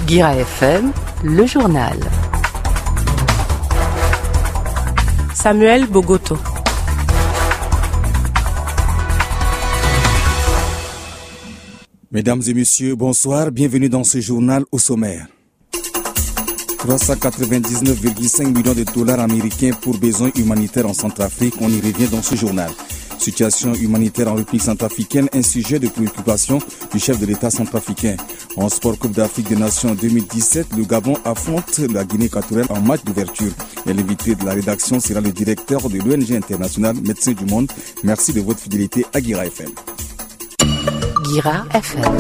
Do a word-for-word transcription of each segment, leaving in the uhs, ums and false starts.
Guira F M, le journal. Samuel Bogoto. Mesdames et messieurs, bonsoir, bienvenue dans ce journal au sommaire. trois cent quatre-vingt-dix-neuf virgule cinq millions de dollars américains pour besoins humanitaires en Centrafrique, on y revient dans ce journal. Situation humanitaire en République centrafricaine, un sujet de préoccupation du chef de l'État centrafricain. En sport Coupe d'Afrique des Nations deux mille dix-sept, le Gabon affronte la Guinée équatoriale en match d'ouverture. Et l'invité de la rédaction sera le directeur de l'O N G internationale Médecins du Monde. Merci de votre fidélité à Guira F M. Guira F M.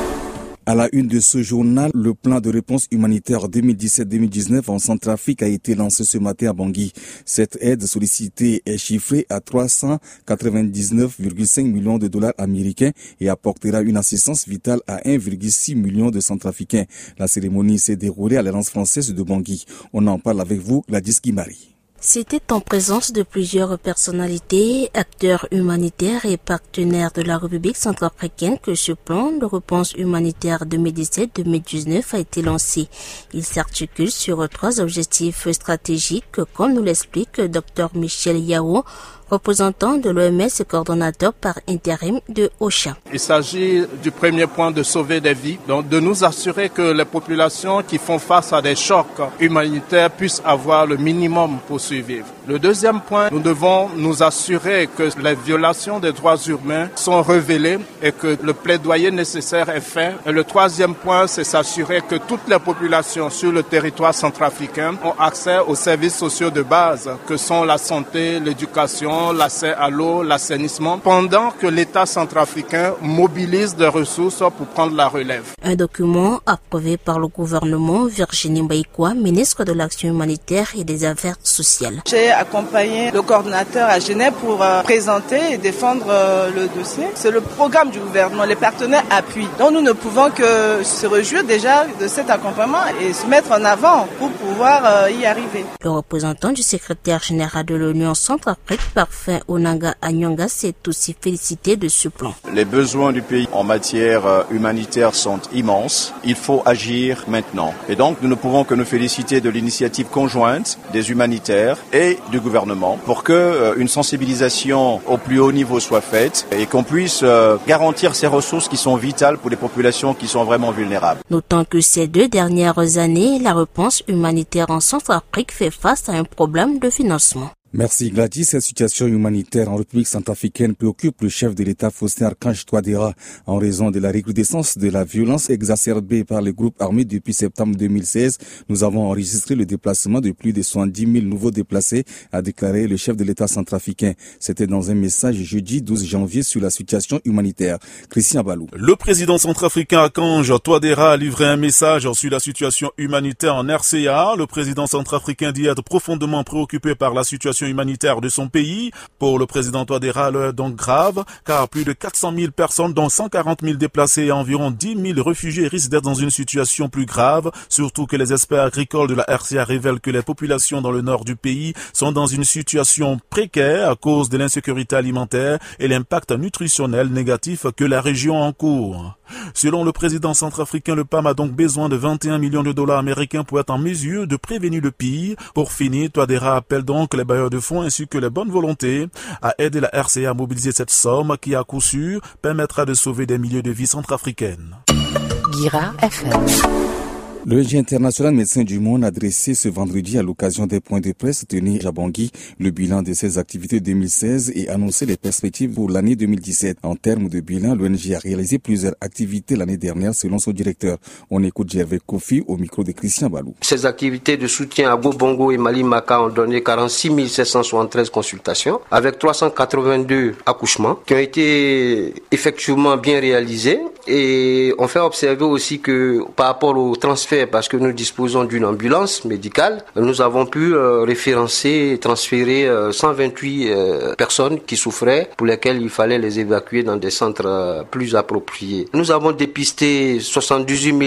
À la une de ce journal, le plan de réponse humanitaire deux mille dix-sept deux mille dix-neuf en Centrafrique a été lancé ce matin à Bangui. Cette aide sollicitée est chiffrée à trois cent quatre-vingt-dix-neuf virgule cinq millions de dollars américains et apportera une assistance vitale à un virgule six million de Centrafricains. La cérémonie s'est déroulée à l'Alliance française de Bangui. On en parle avec vous, Gladys Guimari. C'était en présence de plusieurs personnalités, acteurs humanitaires et partenaires de la République centrafricaine que ce plan de réponse humanitaire deux mille dix-sept deux mille dix-neuf a été lancé. Il s'articule sur trois objectifs stratégiques, comme nous l'explique Dr Michel Yao, représentant de l'O M S et coordonnateur par intérim de OCHA. Il s'agit du premier point de sauver des vies, donc de nous assurer que les populations qui font face à des chocs humanitaires puissent avoir le minimum pour survivre. Le deuxième point, nous devons nous assurer que les violations des droits humains sont révélées et que le plaidoyer nécessaire est fait. Et le troisième point, c'est s'assurer que toutes les populations sur le territoire centrafricain ont accès aux services sociaux de base que sont la santé, l'éducation, l'accès à l'eau, l'assainissement, pendant que l'État centrafricain mobilise des ressources pour prendre la relève. Un document approuvé par le gouvernement. Virginie Mbaïkoua, ministre de l'Action humanitaire et des Affaires sociales. J'ai accompagné le coordinateur à Genève pour euh, présenter et défendre euh, le dossier. C'est le programme du gouvernement, les partenaires appuient. Donc nous ne pouvons que se réjouir déjà de cet accompagnement et se mettre en avant pour pouvoir euh, y arriver. Le représentant du secrétaire général de l'ONU en Centrafrique, Parfait Onanga Anyanga, s'est aussi félicité de ce plan. Les besoins du pays en matière humanitaire sont immenses. Il faut agir maintenant. Et donc, nous ne pouvons que nous féliciter de l'initiative conjointe des humanitaires et du gouvernement pour que euh, une sensibilisation au plus haut niveau soit faite et qu'on puisse euh, garantir ces ressources qui sont vitales pour les populations qui sont vraiment vulnérables. Notant que ces deux dernières années, la réponse humanitaire en Centrafrique fait face à un problème de financement. Merci Gladys. Cette situation humanitaire en République centrafricaine préoccupe le chef de l'État Faustin Archange Touadéra en raison de la recrudescence de la violence exacerbée par les groupes armés depuis septembre deux mille seize. Nous avons enregistré le déplacement de plus de soixante-dix mille nouveaux déplacés, a déclaré le chef de l'État centrafricain. C'était dans un message jeudi douze janvier sur la situation humanitaire. Christian Balou. Le président centrafricain Archange Touadéra a livré un message sur la situation humanitaire en R C A. Le président centrafricain dit être profondément préoccupé par la situation humanitaire de son pays. Pour le président Touadéra, l'heure est donc grave, car plus de quatre cent mille personnes, dont cent quarante mille déplacés et environ dix mille réfugiés risquent d'être dans une situation plus grave, surtout que les experts agricoles de la R C A révèlent que les populations dans le nord du pays sont dans une situation précaire à cause de l'insécurité alimentaire et l'impact nutritionnel négatif que la région encourt. Selon le président centrafricain, le P A M a donc besoin de vingt et un millions de dollars américains pour être en mesure de prévenir le pire. Pour finir, Touadéra appelle donc les bailleurs de fonds ainsi que les bonnes volontés à aider la R C A à mobiliser cette somme qui, à coup sûr, permettra de sauver des milliers de vies centrafricaines. Guira F M. Le L G international Médecins du Monde a dressé ce vendredi à l'occasion des points de presse tenus à Bangui le bilan de ses activités deux mille seize et annoncé les perspectives pour l'année deux mille dix-sept. En termes de bilan, l'O N G a réalisé plusieurs activités l'année dernière selon son directeur. On écoute Gervais Kofi au micro de Christian Balou. Ces activités de soutien à Bobongo et Mali Maka ont donné quarante-six mille sept cent soixante-treize consultations avec trois cent quatre-vingt-deux accouchements qui ont été effectivement bien réalisés. Et on fait observer aussi que par rapport au transfert, parce que nous disposons d'une ambulance médicale, nous avons pu euh, référencer et transférer euh, cent vingt-huit euh, personnes qui souffraient, pour lesquelles il fallait les évacuer dans des centres euh, plus appropriés. Nous avons dépisté soixante-dix-huit mille